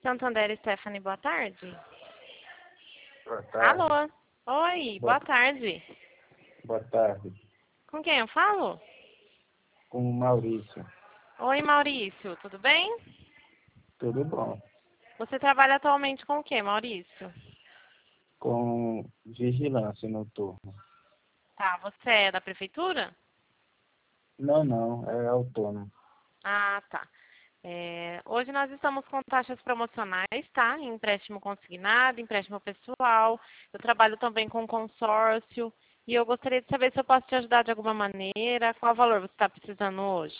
Santander, Stephanie, boa tarde. Boa tarde. Alô? Oi, boa tarde. Boa tarde. Com quem eu falo? Com o Maurício. Oi, Maurício, tudo bem? Tudo bom? Você trabalha atualmente com o quê, Maurício? Com vigilância noturna. Tá, você é da prefeitura? Não, é autônomo. Ah, tá. Hoje nós estamos com taxas promocionais, tá? Em empréstimo consignado, empréstimo pessoal. Eu trabalho também com consórcio. E eu gostaria de saber se eu posso te ajudar de alguma maneira. Qual valor você está precisando hoje?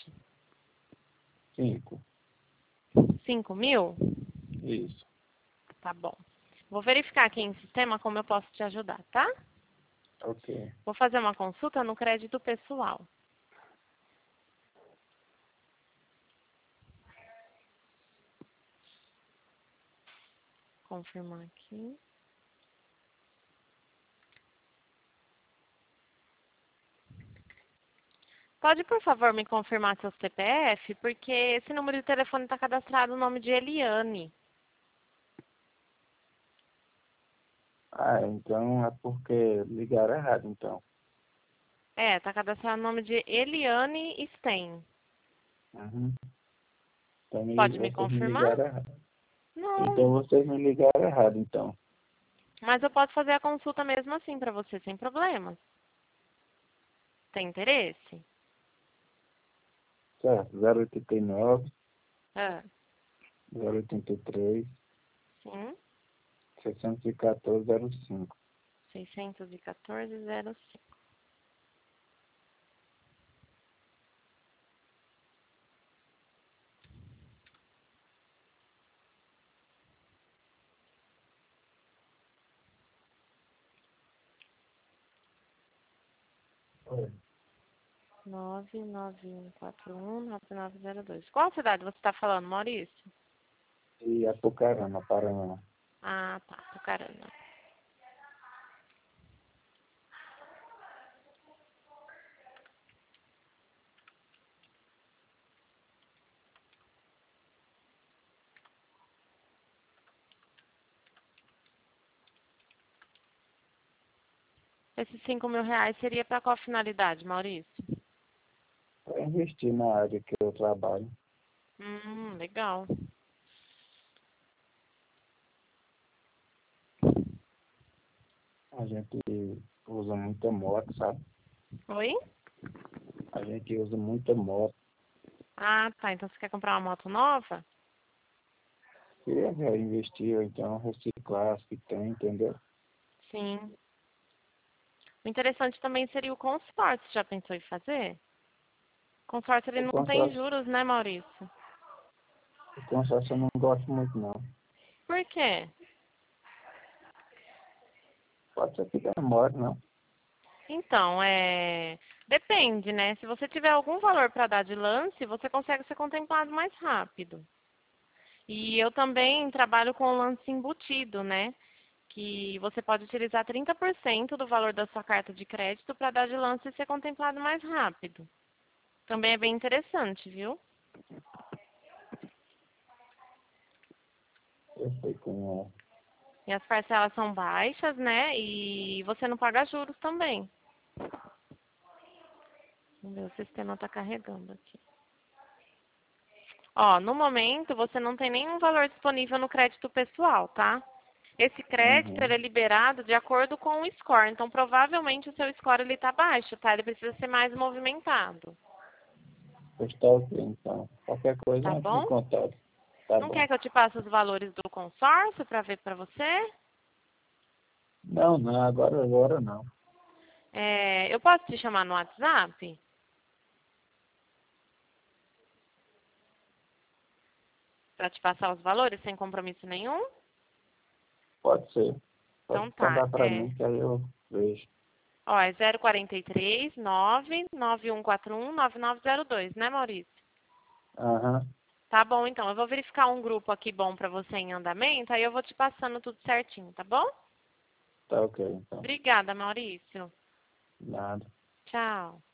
5. 5.000? Isso. Tá bom. Vou verificar aqui em sistema como eu posso te ajudar, tá? Ok. Vou fazer uma consulta no crédito pessoal. Confirmar aqui. Pode, por favor, me confirmar seu CPF? Porque esse número de telefone está cadastrado no nome de Eliane. Então é porque ligaram errado, então. Está cadastrado no nome de Eliane Stein. Uhum. Então Pode me vocês me confirmar? ligaram errado. Não, Então vocês me ligaram errado, então. mas eu posso fazer a consulta mesmo assim para você, sem problemas. Tem interesse? Certo. 089, Ah, 083, sim. 614, 05. 614,05. Oi. 991419902. Qual cidade você está falando, Maurício? E Apucarana, Paraná. Ah, tá. Tucarana. Esses 5.000 reais seria para qual finalidade, Maurício? Para investir na área que eu trabalho. Legal. A gente usa muita moto, sabe? Oi? A gente usa muita moto. Ah, tá. Então você quer comprar uma moto nova? Queria já investir ou então reciclar as que tem, entendeu? Sim. O interessante também seria o consórcio. Já pensou em fazer? O consórcio ele O não tem consórcio, juros, né, Maurício? o consórcio eu não gosto muito, não. Por quê? Pode ser que demore, não? Então, depende, né? Se você tiver algum valor para dar de lance, você consegue ser contemplado mais rápido. E eu também trabalho com lance embutido, né? Que você pode utilizar 30% do valor da sua carta de crédito para dar de lance e ser contemplado mais rápido. Também é bem interessante, viu? Eu sei como E as parcelas são baixas, né? E você não paga juros também. Vamos ver, o sistema está carregando aqui. Ó, no momento você não tem nenhum valor disponível no crédito pessoal, tá? Esse é. crédito ele Uhum. é liberado de acordo com o score. Então, provavelmente o seu score ele está baixo, tá? Ele precisa ser mais movimentado. Pois tá ok, então. Qualquer coisa Tá entre em bom? contato. Tá Não bom. quer que eu te passe os valores do consórcio para ver para você? Não, agora não. Eu posso te chamar no WhatsApp? Para te passar os valores sem compromisso nenhum? Pode ser. Pode Então tá. mandar pra mim que aí eu vejo. Ó, é 043 99141 9902, né, Maurício? Aham. Tá bom, então. Eu vou verificar um grupo aqui bom para você em andamento, aí eu vou te passando tudo certinho, tá bom? Tá ok, então. Obrigada, Maurício. Nada. Tchau.